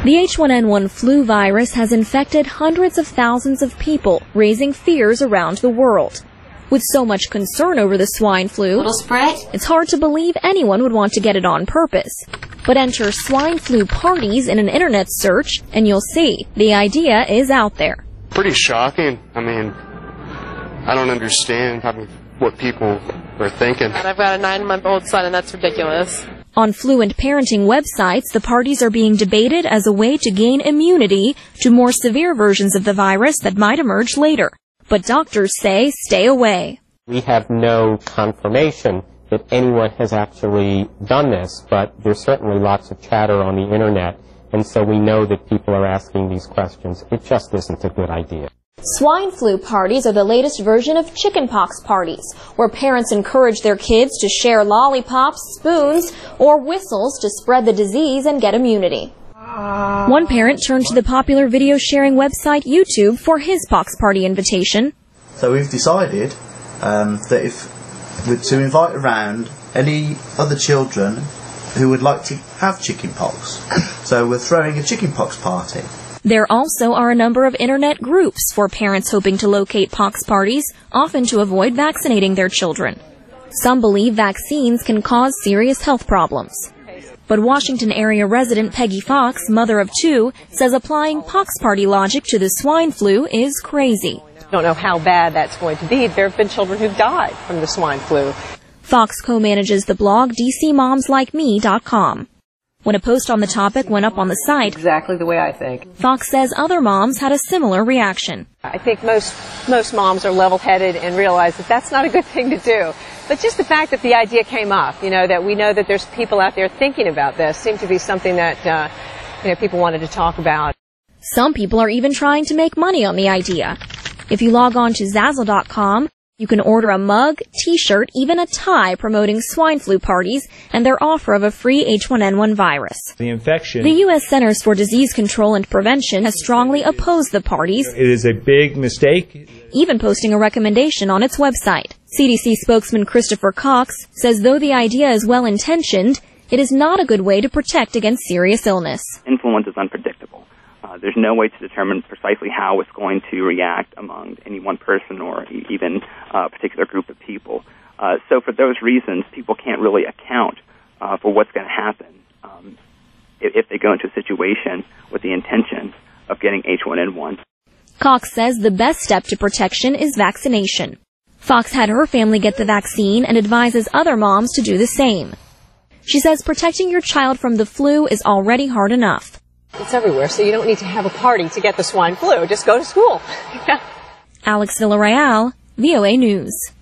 The H1N1 flu virus has infected hundreds of thousands of people, raising fears around the world. With so much concern over the swine flu, it's hard to believe anyone would want to get it on purpose. But enter swine flu parties in an internet search, and you'll see the idea is out there. Pretty shocking. I mean, I don't understand what people are thinking. I've got a 9-month-old son, and that's ridiculous. On fluent parenting websites, the parties are being debated as a way to gain immunity to more severe versions of the virus that might emerge later. But doctors say stay away. We have no confirmation that anyone has actually done this, but there's certainly lots of chatter on the internet, and so we know that people are asking these questions. It just isn't a good idea. Swine flu parties are the latest version of chickenpox parties, where parents encourage their kids to share lollipops, spoons, or whistles to spread the disease and get immunity. One parent turned to the popular video sharing website YouTube for his pox party invitation. So we've decided that to invite around any other children who would like to have chickenpox. So we're throwing a chickenpox party. There also are a number of internet groups for parents hoping to locate pox parties, often to avoid vaccinating their children. Some believe vaccines can cause serious health problems. But Washington area resident Peggy Fox, mother of 2, says applying pox party logic to the swine flu is crazy. I don't know how bad that's going to be. There have been children who've died from the swine flu. Fox co-manages the blog DCMomsLikeMe.com. When a post on the topic went up on the site, Exactly the way I think. Fox says other moms had a similar reaction. I think most moms are level-headed and realize that that's not a good thing to do. But just the fact that the idea came up, that we know that there's people out there thinking about this, seemed to be something that people wanted to talk about. Some people are even trying to make money on the idea. If you log on to Zazzle.com, you can order a mug, t-shirt, even a tie promoting swine flu parties and their offer of a free H1N1 virus. The U.S. Centers for Disease Control and Prevention has strongly opposed the parties. It is a big mistake. Even posting a recommendation on its website. CDC spokesman Christopher Cox says though the idea is well-intentioned, it is not a good way to protect against serious illness. Influenza is unpredictable. There's no way to determine precisely how it's going to react among any one person or even a particular group of people. So for those reasons, people can't really account for what's going to happen if they go into a situation with the intention of getting H1N1. Cox says the best step to protection is vaccination. Fox had her family get the vaccine and advises other moms to do the same. She says protecting your child from the flu is already hard enough. It's everywhere, so you don't need to have a party to get the swine flu. Just go to school. Alex Villarreal, VOA News.